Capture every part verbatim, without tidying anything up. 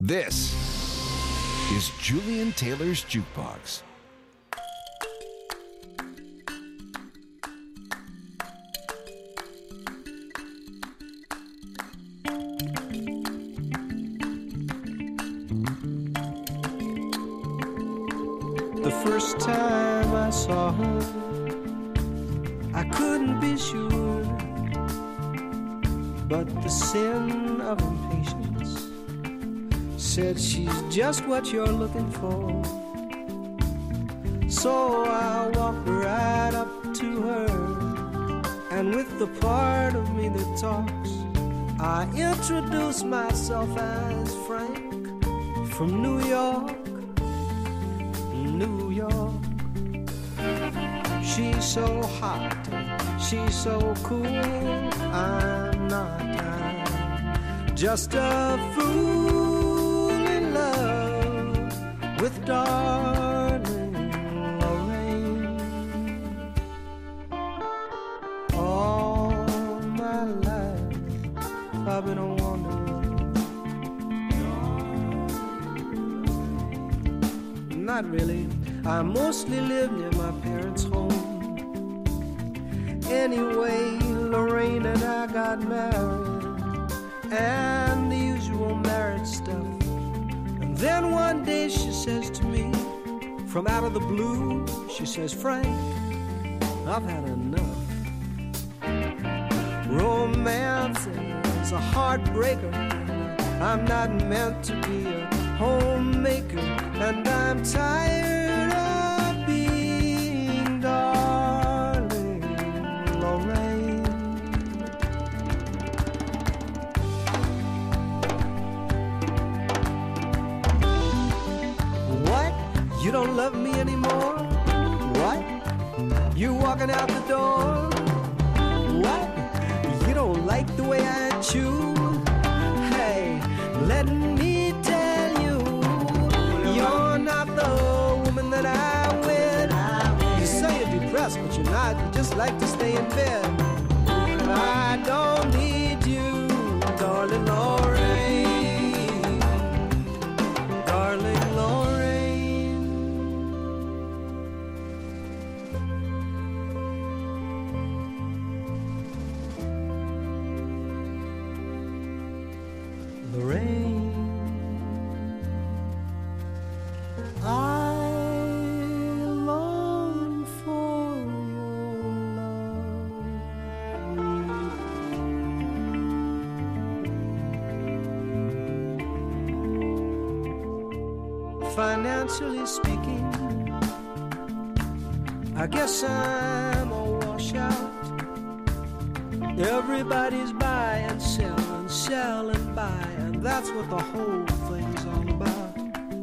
This is Julian Taylor's Jukebox. The first time I saw her, I couldn't be sure, but the sin of impatience said she's just what you're looking for. So I walked right up to her, and with the part of me that talks, I introduced myself as Frank from New York, New York. She's so hot, she's so cool, I'm not, I'm just a fool in love with darling Lorraine. All my life I've been a wanderer. Not really, I mostly live near my parents' home. Anyway, Lorraine and I got married, and the usual marriage stuff. And then one day she says to me, from out of the blue, she says, Frank, I've had enough. Romance is a heartbreaker. I'm not meant to be a homemaker, and I'm tired of being darling Lorraine. What? You don't love me anymore? What? You're walking out the door? What? You don't like the way I chew? Hey, let me tell you, you're not the woman that I wed. You say you're depressed, but you're not. You just like to stay in bed. I don't need you, darling Lorraine, darling Lorraine. Lorraine, I long for your love. Financially speaking, I guess I'm a washout. Everybody's buy and sell and sell and buy, and that's what the whole thing's all about.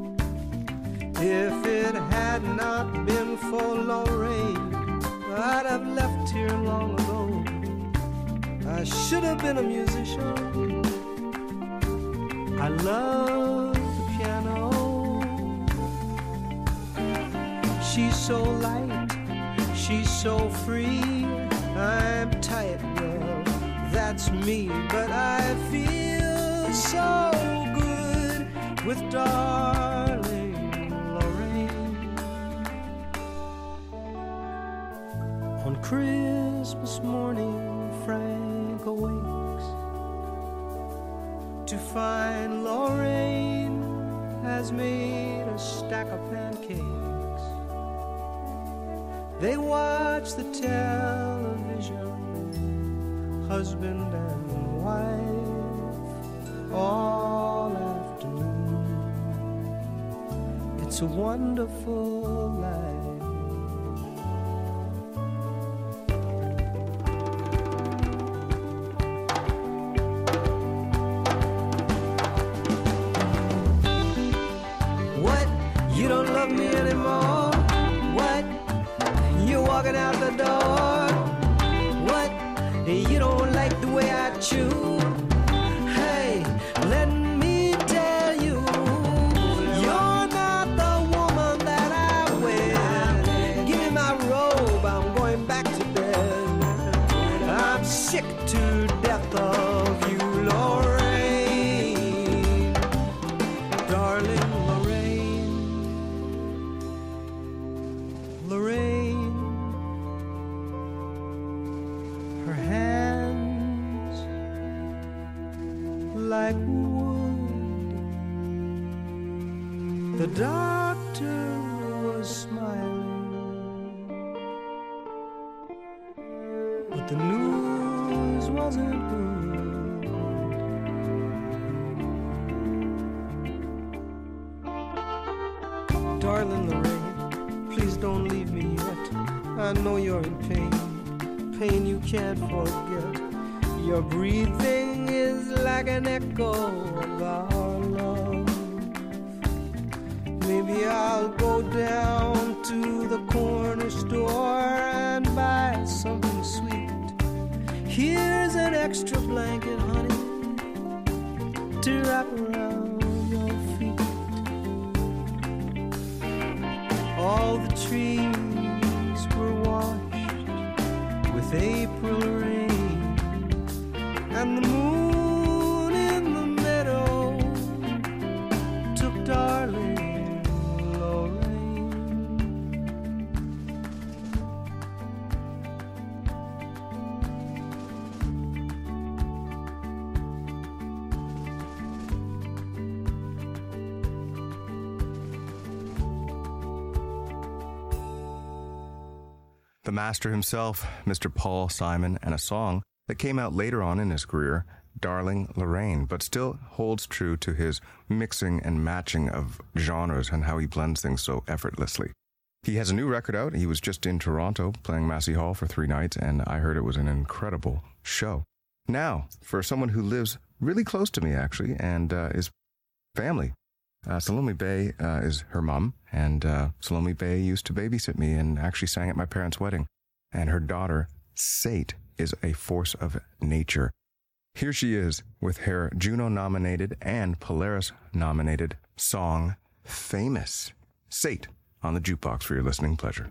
If it had not been for Lorraine, I'd have left here long ago. I should have been a musician. I love the piano. She's so light, she's so free. I'm tight, girl, that's me. But I feel so good with darling Lorraine. On Christmas morning, Frank awakes to find Lorraine has made a stack of pancakes. They watch the television, husband and wife, all afternoon. It's a wonderful life. What? You don't love me anymore? What? You're walking out the door. What? You don't like the way I chew? Hey, let me tell you, you're not the woman that I wed. Give me my robe, I'm going back to bed. I'm sick to death of you, Lorraine. darling Lorraine, Lorraine, her hands like wood. The doctor was smiling, but the news wasn't good. Darling Lorraine, please don't leave me yet. I know you're in pain, pain you can't forget. Your breathing is like an echo of our love. Maybe I'll go down to the corner store and buy something sweet. Here's an extra blanket, honey, to wrap around your feet. All the trees were washed with April rain, and the moon in the meadow took darling Lorraine. The master himself, Mister Paul Simon, and a song that came out later on in his career, Darling Lorraine, but still holds true to his mixing and matching of genres and how he blends things so effortlessly. He has a new record out. He was just in Toronto playing Massey Hall for three nights, and I heard it was an incredible show. Now, for someone who lives really close to me, actually, and uh, is family, Uh, Salome Bay uh, is her mom, and uh, Salome Bay used to babysit me and actually sang at my parents' wedding. And her daughter, Sate, is a force of nature. Here she is with her Juno-nominated and Polaris-nominated song, Famous. Sate on the jukebox for your listening pleasure.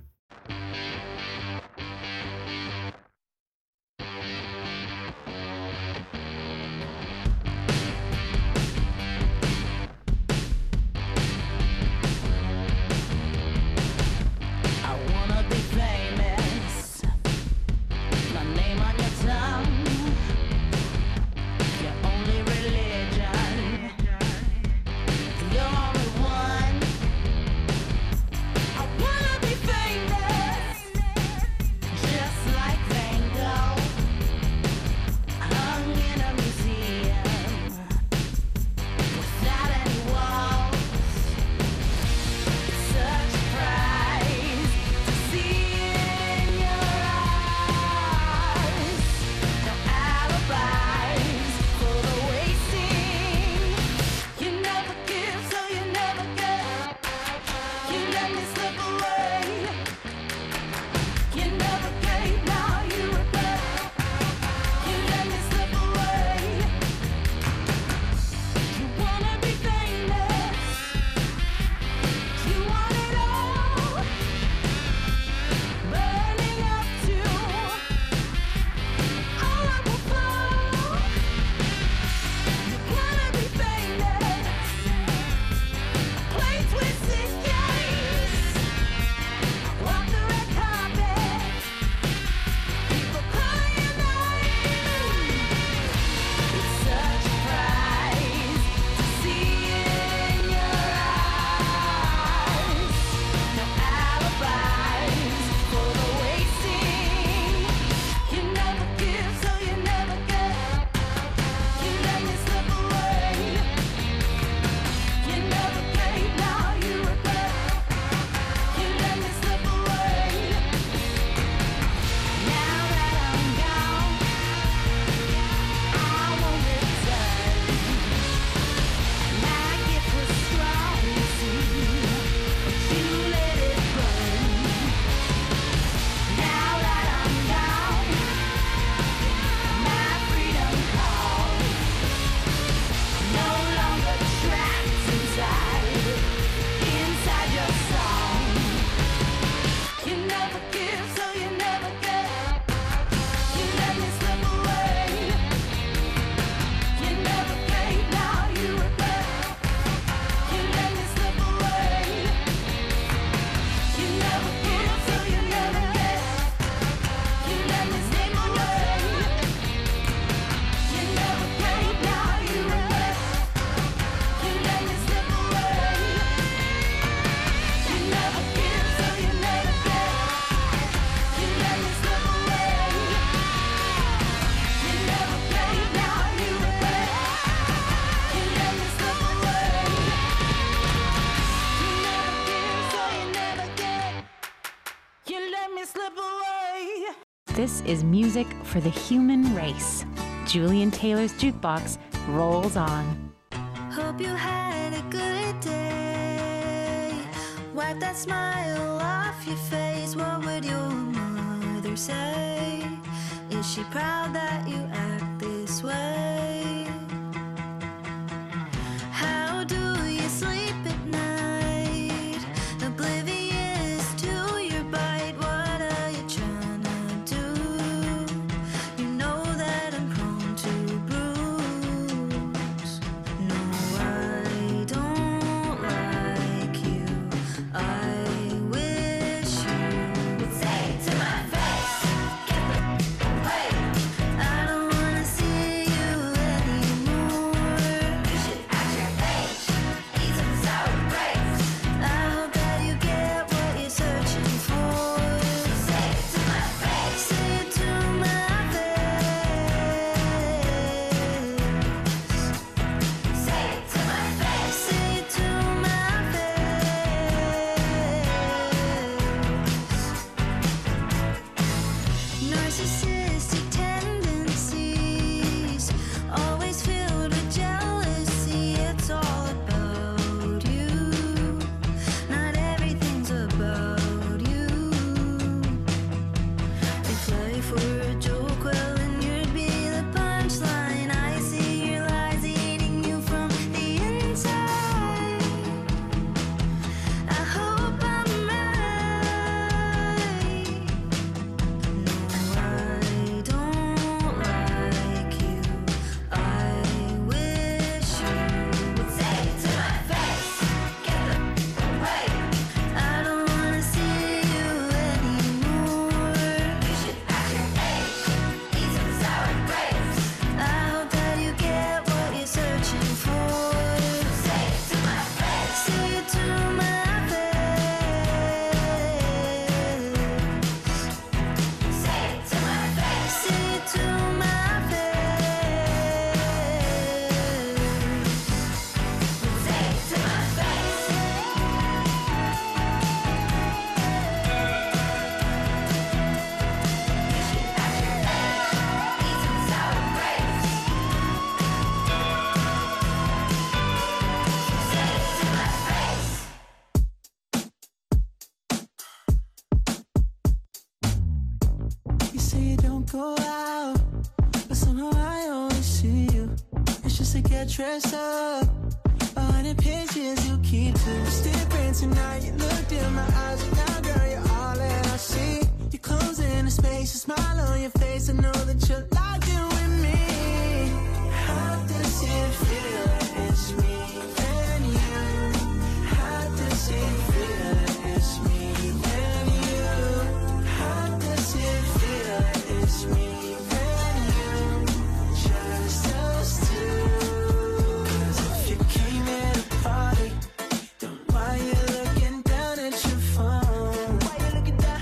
Famous. This is music for the human race. Julian Taylor's Jukebox rolls on. Hope you had a good day. Wipe that smile off your face. What would your mother say? Is she proud that you act this way? How do you sleep at night? Oblivious to your bite. What are you trying to do? You know that I'm prone to bruise. No, I don't like you. I wish you would say it to my face. I don't wanna see you anymore. You should act your age. Eat some sour grapes. I hope that you get what you're searching for. Say it to my face. Say it to my face. Say it to my face. Say it to my face. Narcissistic tendencies, always filled with jealousy. It's all about you. Not everything's about you. If life were a joke, well, then you'd be the punchline. I see your lies eating you from the inside. I hope I'm right. No, I don't like you. I wish you would say it to my face. Get away. I don't wanna see you anymore. You should act your age. Eat some sour grapes. I hope that you get what you're searching for. Say it to my face. Say it to my face. Say it to my face. Say it to my face. Say it to my face. You should act your age. Eat some sour grapes. Say it to my face. You say you don't go out, but somehow I always see you. It's just to get dressed up. Behind the pictures you keep to. It's different tonight. You looked in my eyes, and now, girl, you're all that I see. You're closing the space, a smile on your face. I know that you're locked in with me. How does it feel? It's me and you. How does it feel? It's me and you. How does it feel? It's me and you. Just us two. 'Cause if you came here to party, then why you looking down at your phone? Why you looking down?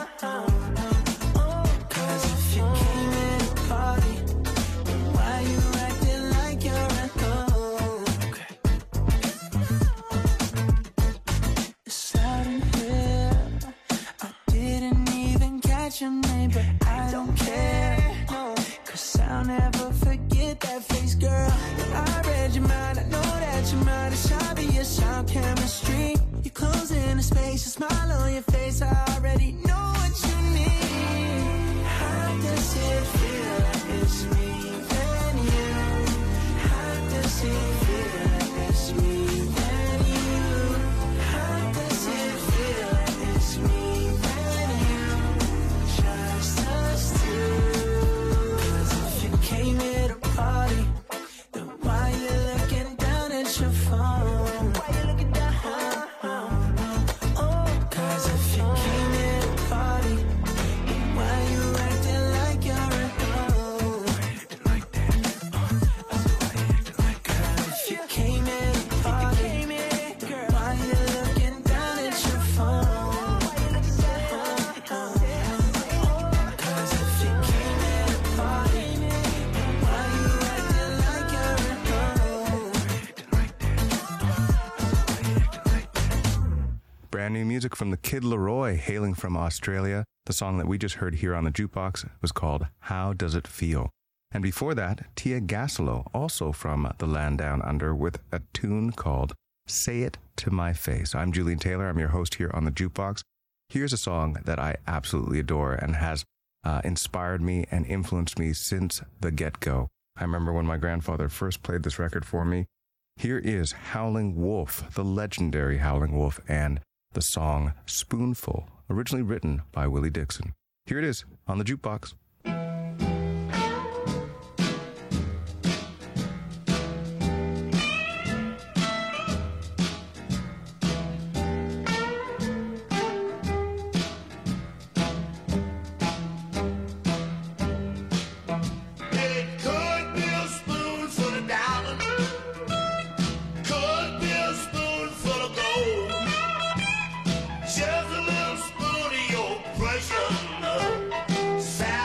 Oh, 'cause if you came here to party, then why you acting like you're at home? Okay. Brand new music from the Kid Laroi, hailing from Australia. The song that we just heard here on the jukebox was called How Does It Feel? And before that, Tia Gassilo, also from the land down under, with a tune called Say It to My Face. I'm Julian Taylor. I'm your host here on the jukebox. Here's a song that I absolutely adore and has uh, inspired me and influenced me since the get-go. I remember when my grandfather first played this record for me. Here is Howling Wolf, the legendary Howling Wolf, and the song Spoonful, originally written by Willie Dixon. Here it is on the jukebox. Just a little spoon of your precious love.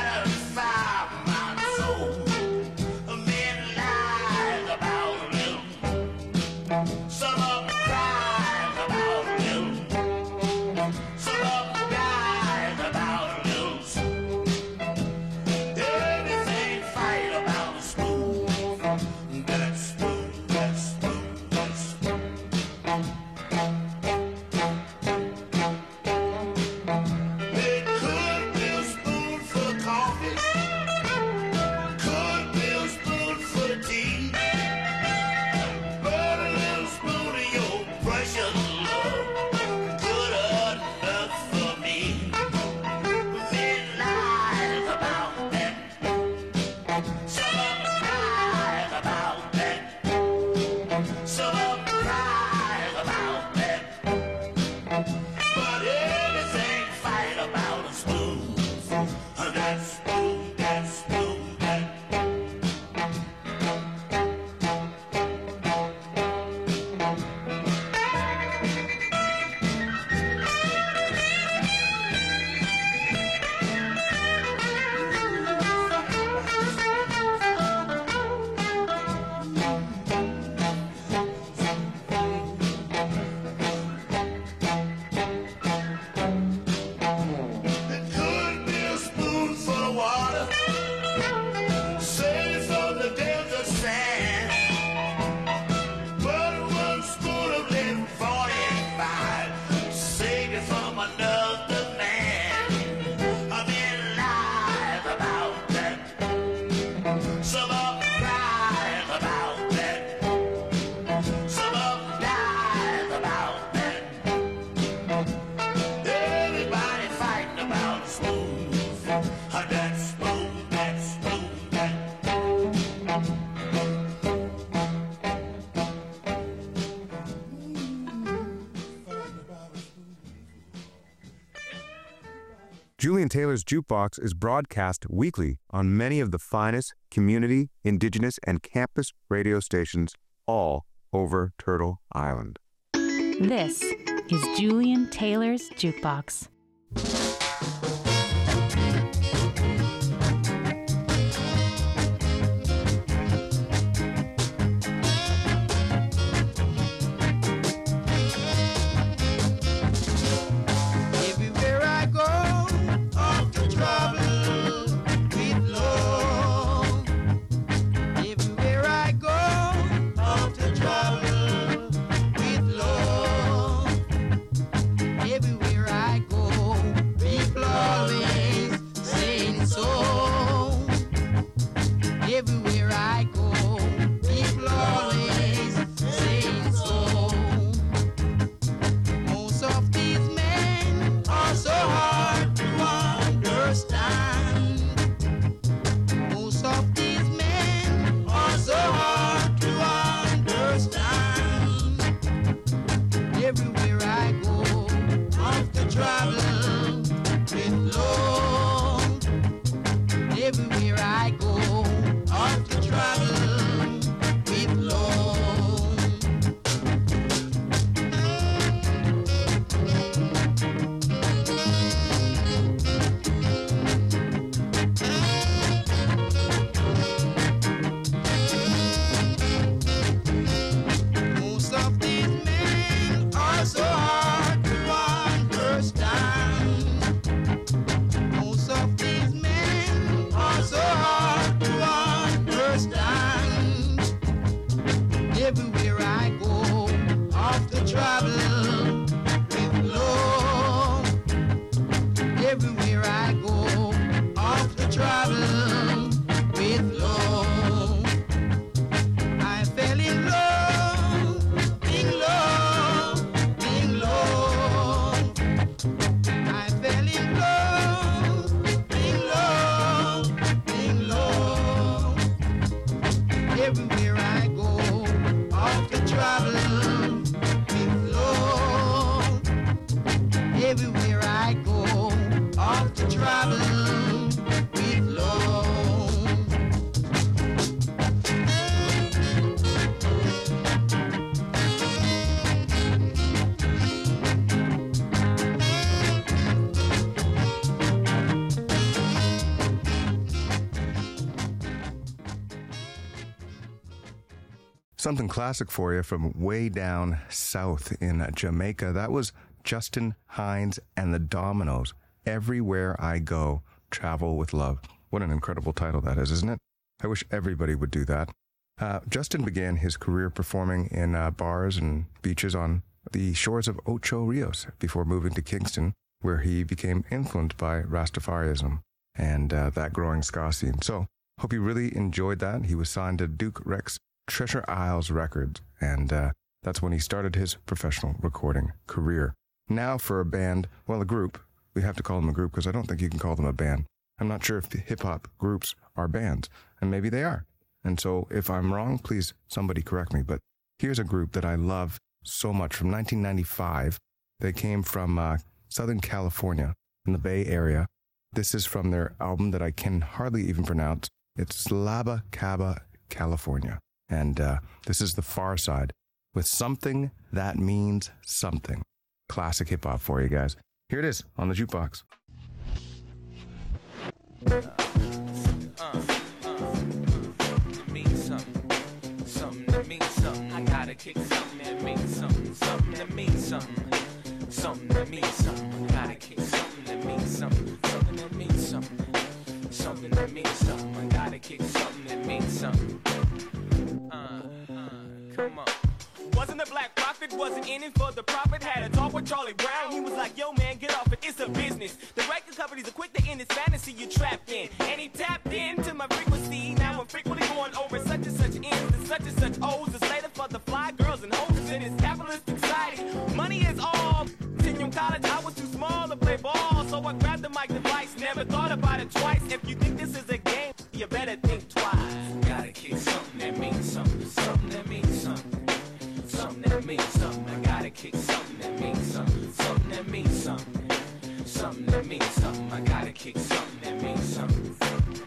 Julian Taylor's Jukebox is broadcast weekly on many of the finest community, indigenous, and campus radio stations all over Turtle Island. This is Julian Taylor's Jukebox. Everywhere I go, Something classic for you from way down south in Jamaica. That was Justin Hines and the Dominoes. Everywhere I Go, Travel with Love. What an incredible title that is, isn't it? I wish everybody would do that. Uh, Justin began his career performing in uh, bars and beaches on the shores of Ocho Rios before moving to Kingston, where he became influenced by Rastafarianism and uh, that growing ska scene. So, hope you really enjoyed that. He was signed to Duke Rex Treasure Isles Records, and uh, that's when he started his professional recording career. Now for a band, well, a group. We have to call them a group because I don't think you can call them a band. I'm not sure if the hip-hop groups are bands, and maybe they are. And so if I'm wrong, please somebody correct me. But here's a group that I love so much from nineteen ninety-five. They came from uh, Southern California in the Bay Area. This is from their album that I can hardly even pronounce. It's Slaba Caba, California. And uh, this is the Far Side with Something That Means Something. Classic hip-hop for you guys. Here it is on the Jukebox. Uh, uh, uh, it means something, something that means something. I gotta kick something that means something, something that means something, something that means something. I gotta kick something that means something, something that means something, something that means something. I gotta kick something that means something. Uh, uh, come on. Wasn't a black prophet, wasn't in it for the profit. Had a talk with Charlie Brown, he was like, yo man, get off it, it's a business. The record companies are quick to end this fantasy you're trapped in. And he tapped into my frequency, now I'm frequently going over such and such ends and such and such O's. It's later for the fly girls and hoes in this capitalistic society. Money is all. In college, I was too small to play ball, so I grabbed the mic device, never thought about it twice. If you think this is a game, you better think twice. Gotta kick something that means something, something that means something. Something that means something, I gotta kick something that means something, something that means something, something that means something, I gotta kick something that means something.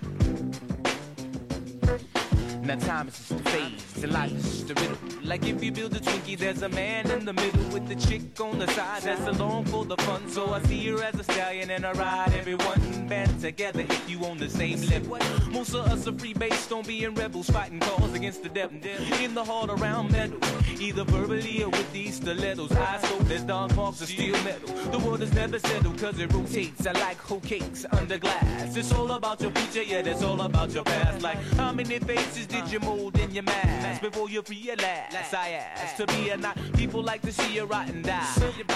Now time is just a phase, and life is just a riddle. Like if you build a Twinkie, there's a man in the middle with the chick on the side that's along for the fun. So I see her as a stallion and I ride everyone band together if you on the same level. Most of us are free based on being rebels, fighting cause against the devil. In the heart around metal, either verbally or with these stilettos. Eyes go, there's dark marks of steel metal. The world is never settled cause it rotates. I like whole cakes under glass. It's all about your future, yeah, that's all about your past. Like how many faces did you mold in your mask before you realize I asked to be or not? People like to see you rot and die.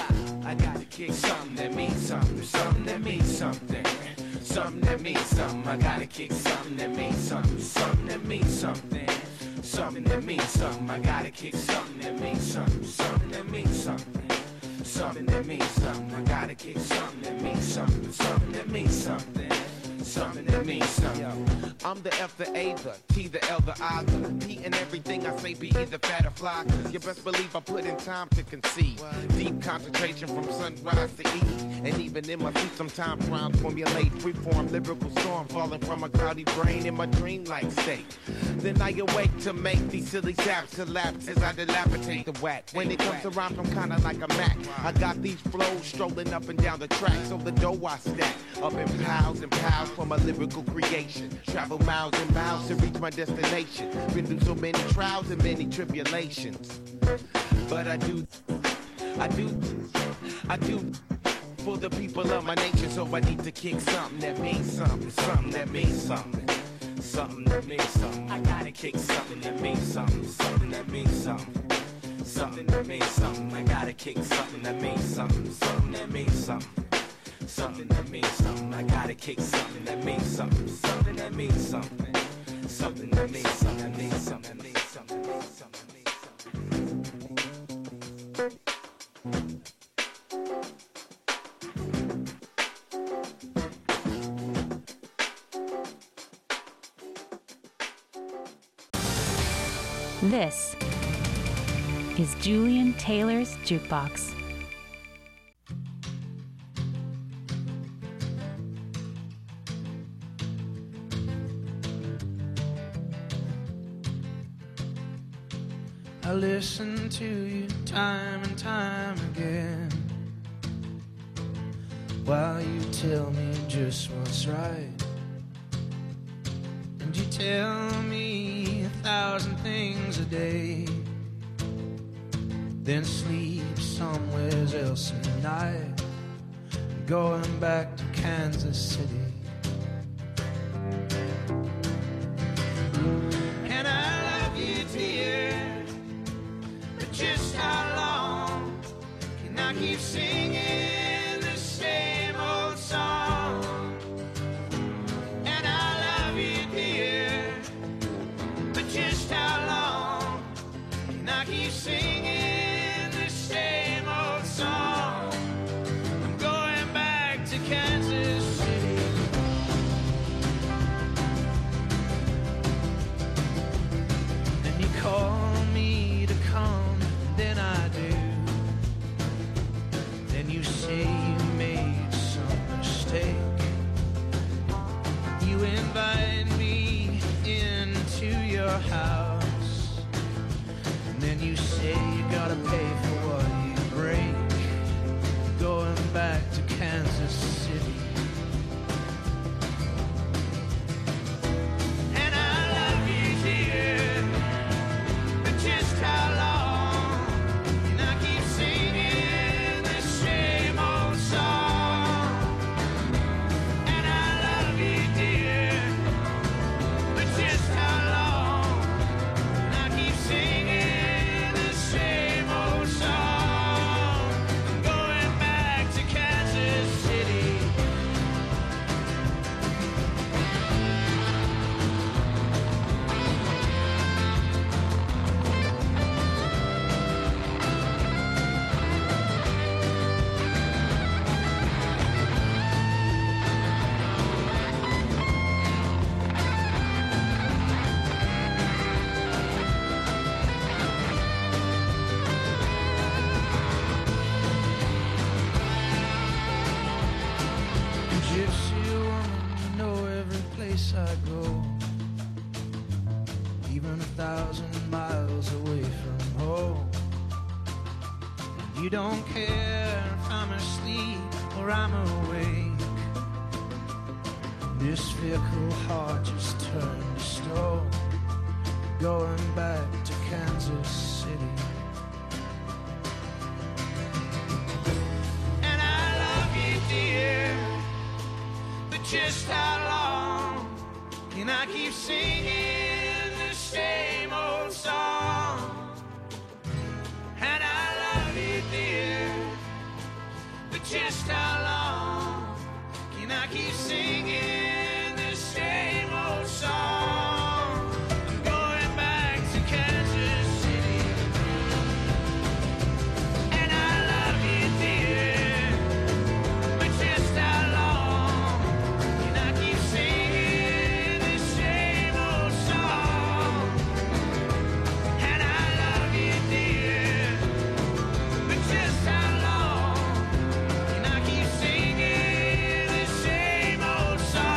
I gotta kick something that means something, something that means something, something that means something. I gotta kick something that means something, something that means something, something that means something. I gotta kick something that means something, something that means something, something that means something. I gotta kick something that means something, something that means something, something that means something. I'm the F, the A, the T, the L, the I, the P, and everything I say be either fat or fly. Cause you best believe I put in time to conceive. Deep concentration from sunrise to eve. And even in my sleep sometimes rhymes formulate. Freeform lyrical storm falling from a cloudy brain in my dreamlike state. Then I awake to make these silly saps collapse as I dilapidate the whack. When it comes to rhymes I'm kinda like a Mac. I got these flows strolling up and down the track. So the dough I stack up in piles and piles for my lyrical creation. Travel miles and miles to reach my destination. Been through so many trials and many tribulations. But I do, I do, I do for the people of my nation. So I need to kick something that means something, something that means something, something that means something. I gotta kick something that means something, something that means something, something that means something. I gotta kick something that means something, something that means something. Something that means something. I gotta kick something that means something. Something that means something. Something that means something. That means something. That means something. That means something. This is Julian Taylor's Jukebox. I listen to you time and time again while you tell me just what's right. And you tell me a thousand things a day, then sleep somewhere else at night, going back to Kansas City. And I love you, dear, but just how long can I keep singing the same old song? And I love you, dear, but just how long can I keep singing the same old song? I'm going back to Kansas City. And you call me to come, then I do. Then you say you made some mistake. You invite me into your house, and then you say you gotta pay for what you break. Going back to Kansas City. And I love you, dear, but just how long can I keep singing the same old song? And I love you, dear, but just how long can I keep singing the same old song? I'm going back to Kansas City. Gypsy woman, you know every place I go, even a thousand miles away from home. You don't care if I'm asleep or I'm awake. This fickle heart just turned to stone, going back to Kansas City. And I love you, dear, but just how long can I keep singing the same old song? And I love you, dear, but just how long can I keep singing the same old song? I'm going back to Kansas City. And I love you, dear, but just how long can I keep singing the same old song? And I love you, dear, but just how long can I keep singing the same old song?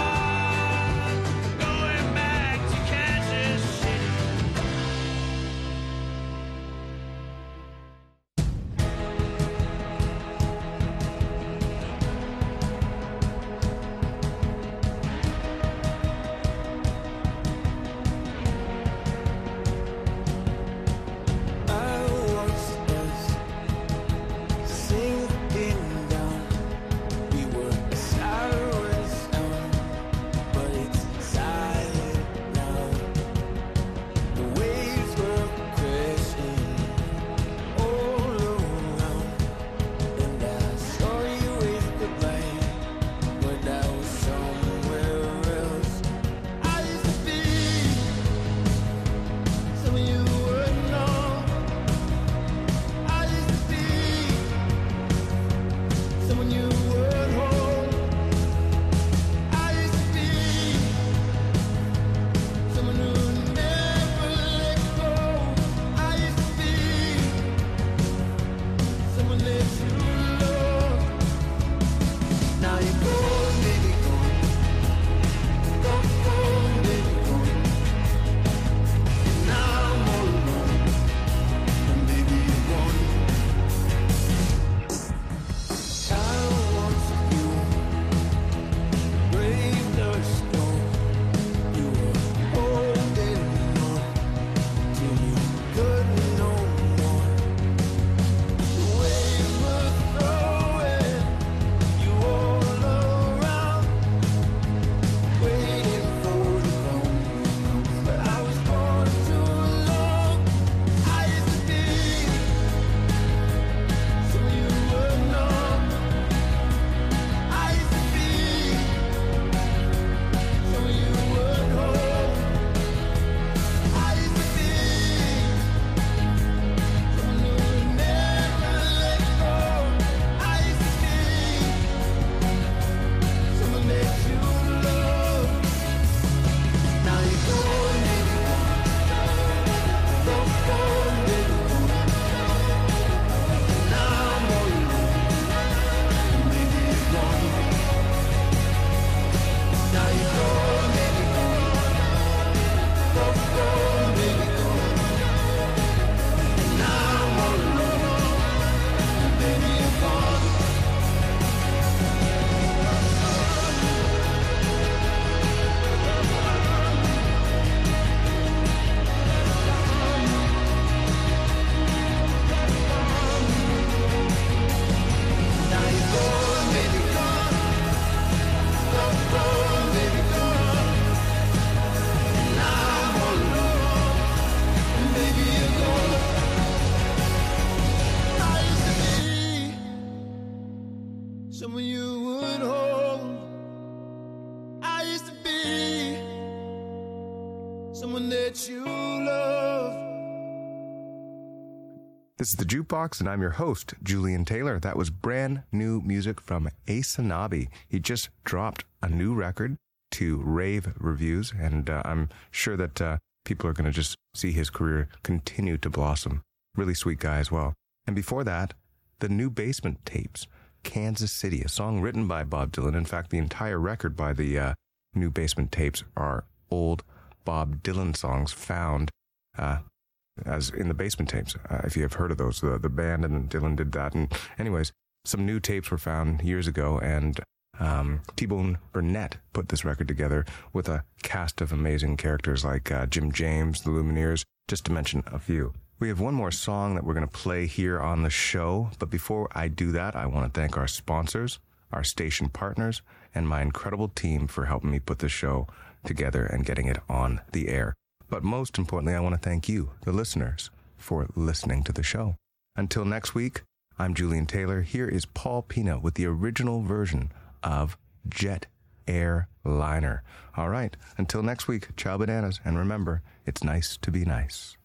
This is the Jukebox, and I'm your host, Julian Taylor. That was brand new music from Aysanabee. He just dropped a new record to rave reviews, and uh, I'm sure that uh, people are going to just see his career continue to blossom. Really sweet guy as well. And before that, the New Basement Tapes, Kansas City, a song written by Bob Dylan. In fact, the entire record by the uh, New Basement Tapes are old Bob Dylan songs found uh, as in the Basement Tapes, uh, if you have heard of those. The, the band and Dylan did that. And anyways, some new tapes were found years ago, and um, T-Bone Burnett put this record together with a cast of amazing characters like uh, Jim James, the Lumineers, just to mention a few. We have one more song that we're going to play here on the show, but before I do that, I want to thank our sponsors, our station partners, and my incredible team for helping me put this show together and getting it on the air. But most importantly, I want to thank you, the listeners, for listening to the show. Until next week, I'm Julian Taylor. Here is Paul Pino with the original version of Jet Airliner. All right, until next week, ciao bananas, and remember, it's nice to be nice.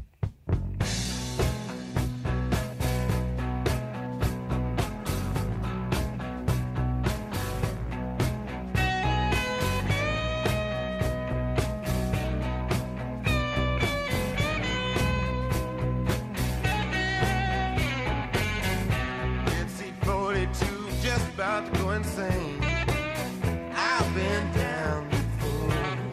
About to go insane. I've been down before,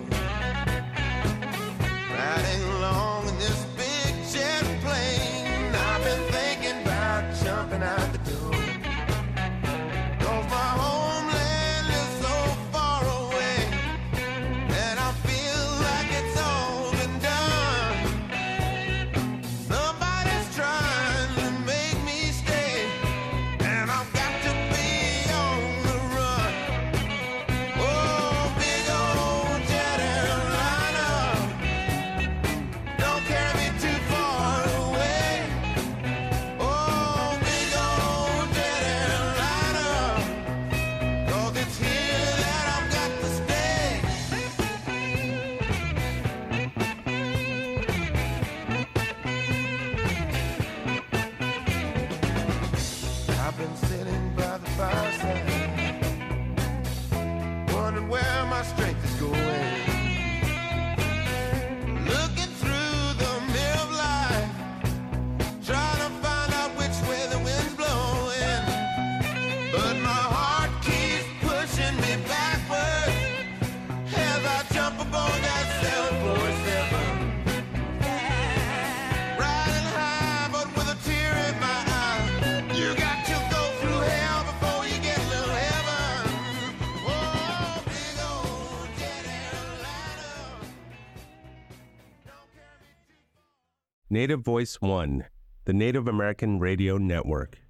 riding along in this big jet plane. I've been thinking about jumping out the door, 'cause my homeland is so far away, and I feel like it's all been done. Somebody's trying to make me stay, and I've got to be on the run. Oh, big old jet airliner, don't carry me too far away. Oh, big old jet airliner, 'cause it's here that I've got to stay. I've been sitting by the fireside, wondering where my strength is going, looking through the mirror of life, trying to find out which way the wind's blowing. But my heart keeps pushing me backward as I jump aboard that seven forty-seven, riding high but with a tear in my eye. You got to go through hell before you get to heaven. Oh, big old jet airliner, don't carry me too far. Native Voice One, the Native American Radio Network.